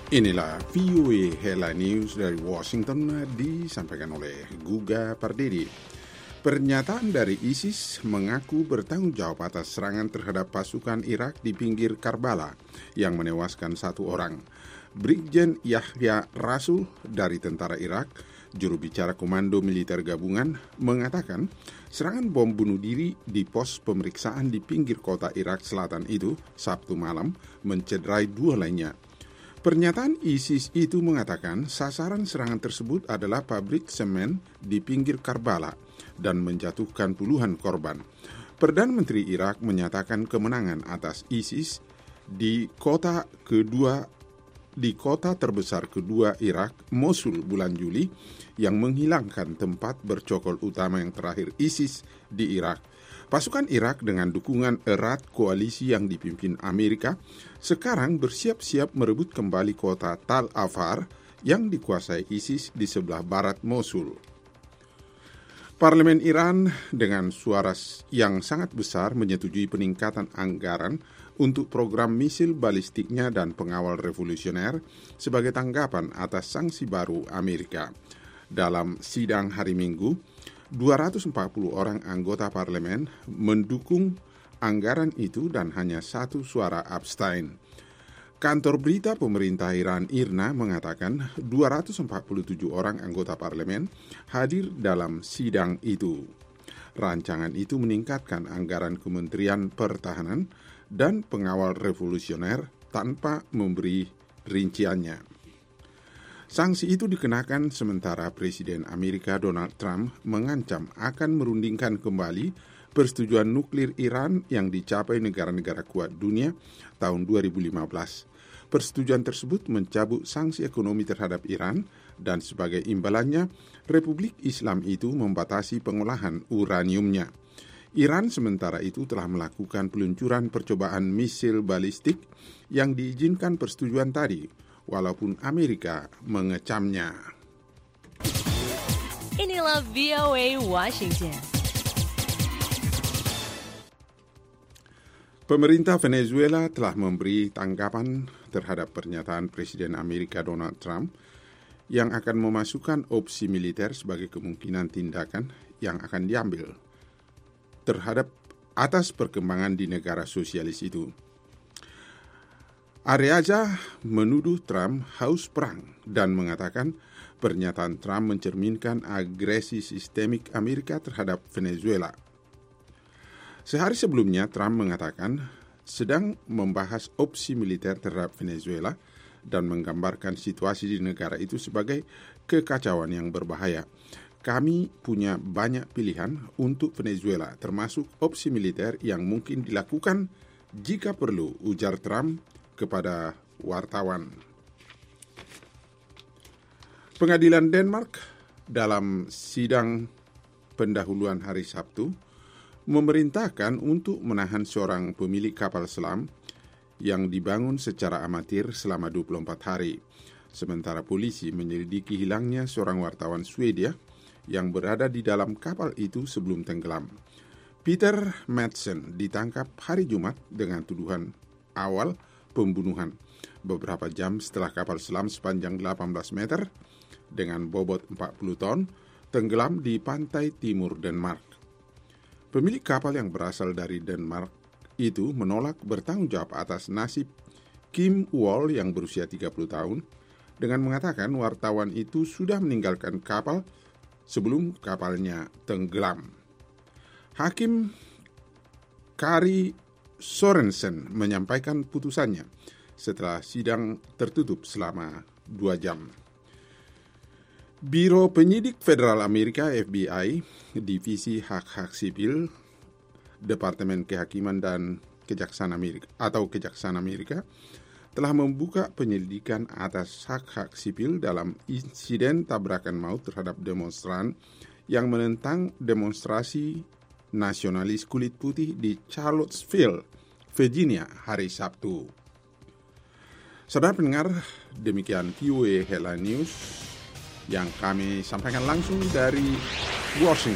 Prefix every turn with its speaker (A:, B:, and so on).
A: Inilah VOA Headline News dari Washington disampaikan oleh Guga Pardede. Pernyataan dari ISIS mengaku bertanggung jawab atas serangan terhadap pasukan Irak di pinggir Karbala yang menewaskan 1 orang. Brigjen Yahya Rasul dari tentara Irak, juru bicara Komando Militer Gabungan, mengatakan serangan bom bunuh diri di pos pemeriksaan di pinggir kota Irak Selatan itu Sabtu malam mencederai 2 lainnya. Pernyataan ISIS itu mengatakan sasaran serangan tersebut adalah pabrik semen di pinggir Karbala dan menjatuhkan puluhan korban. Perdana Menteri Irak menyatakan kemenangan atas ISIS di kota terbesar kedua Irak, Mosul, bulan Juli, yang menghilangkan tempat bercokol utama yang terakhir ISIS di Irak. Pasukan Irak dengan dukungan erat koalisi yang dipimpin Amerika sekarang bersiap-siap merebut kembali kota Tal Afar yang dikuasai ISIS di sebelah barat Mosul. Parlemen Iran dengan suara yang sangat besar menyetujui peningkatan anggaran untuk program misil balistiknya dan pengawal revolusioner sebagai tanggapan atas sanksi baru Amerika. Dalam sidang hari Minggu, 240 orang anggota parlemen mendukung anggaran itu dan hanya 1 suara abstain. Kantor berita pemerintah Iran IRNA mengatakan 247 orang anggota parlemen hadir dalam sidang itu. Rancangan itu meningkatkan anggaran Kementerian Pertahanan dan pengawal revolusioner tanpa memberi rinciannya. Sanksi itu dikenakan sementara Presiden Amerika Donald Trump mengancam akan merundingkan kembali persetujuan nuklir Iran yang dicapai negara-negara kuat dunia tahun 2015. Persetujuan tersebut mencabut sanksi ekonomi terhadap Iran dan sebagai imbalannya, Republik Islam itu membatasi pengolahan uraniumnya. Iran sementara itu telah melakukan peluncuran percobaan misil balistik yang diizinkan persetujuan tadi, walaupun Amerika mengecamnya.
B: Inilah VOA Washington.
A: Pemerintah Venezuela telah memberi tanggapan terhadap pernyataan Presiden Amerika Donald Trump yang akan memasukkan opsi militer sebagai kemungkinan tindakan yang akan diambil terhadap atas perkembangan di negara sosialis itu. Areaza menuduh Trump haus perang dan mengatakan pernyataan Trump mencerminkan agresi sistemik Amerika terhadap Venezuela. Sehari sebelumnya, Trump mengatakan sedang membahas opsi militer terhadap Venezuela dan menggambarkan situasi di negara itu sebagai kekacauan yang berbahaya. Kami punya banyak pilihan untuk Venezuela, termasuk opsi militer yang mungkin dilakukan jika perlu, ujar Trump kepada wartawan. Pengadilan Denmark dalam sidang pendahuluan hari Sabtu memerintahkan untuk menahan seorang pemilik kapal selam yang dibangun secara amatir selama 24 hari, sementara polisi menyelidiki hilangnya seorang wartawan Swedia yang berada di dalam kapal itu sebelum tenggelam. Peter Madsen ditangkap hari Jumat dengan tuduhan awal pembunuhan beberapa jam setelah kapal selam sepanjang 18 meter dengan bobot 40 ton tenggelam di pantai timur Denmark. Pemilik kapal yang berasal dari Denmark itu menolak bertanggung jawab atas nasib Kim Wall yang berusia 30 tahun dengan mengatakan wartawan itu sudah meninggalkan kapal sebelum kapalnya tenggelam. Hakim Kari Sorensen menyampaikan putusannya setelah sidang tertutup selama 2 jam. Biro Penyidik Federal Amerika FBI, Divisi Hak-Hak Sipil, Departemen Kehakiman dan Kejaksaan Amerika telah membuka penyelidikan atas hak-hak sipil dalam insiden tabrakan maut terhadap demonstran yang menentang demonstrasi nasionalis kulit putih di Charlottesville, Virginia, hari Sabtu. Saudara pendengar, demikian VOA Headline News yang kami sampaikan langsung dari Washington.